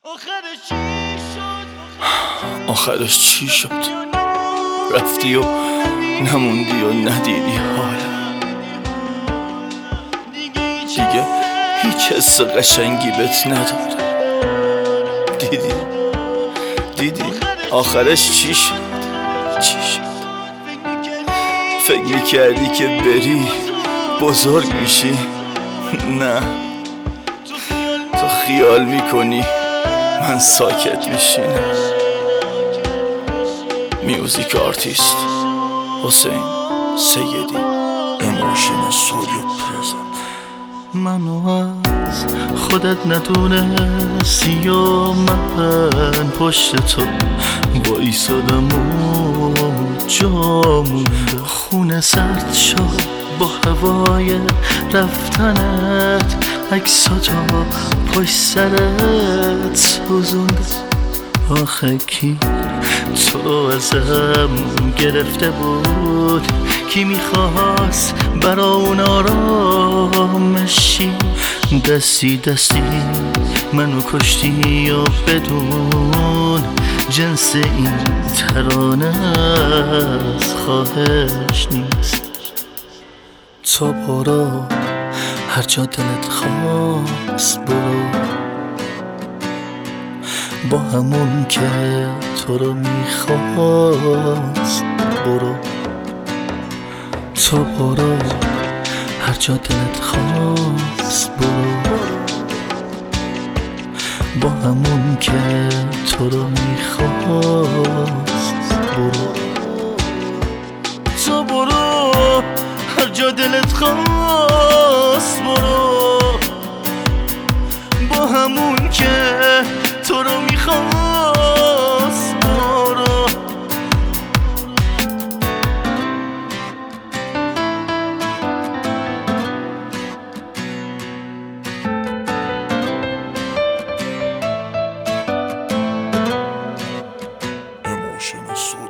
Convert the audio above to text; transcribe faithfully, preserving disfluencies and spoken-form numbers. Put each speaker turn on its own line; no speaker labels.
آخرش چی شد؟ رفتی و نموندی و ندیدی حالم، دیگه هیچ حس قشنگی بهت ندارم. دیدی؟ دیدی؟ آخرش چی شد؟ چی شد؟ فکر میکردی که بری بزرگ میشی؟ نه، تو خیال میکنی من ساکت میشینم. میوزیک آرتیست حسین سیدی، ایموشن استودیو پرزنت.
منو از خودت ندونستی و من پشت تو بایستادم و جا مونده. خونه سرد شد با هوای رفتنت، عکساتو پشت سرت سوزونده. آخه کی تو ازم گرفته بود؟ کی میخواست برا اون آرامشی؟ دستی دستی منو کشتی و بدون جنس این ترانه از خواهش نیست. تو برو هر جا دلت خواست، برو با همون که تو رو میخواست. برو تو برو هر جا دلت خواست، برو با همون که تو رو میخواست. برو تو برو هر جا دلت خواست، برو با همون که تو رو میخواست. برو
ایموشن استودیو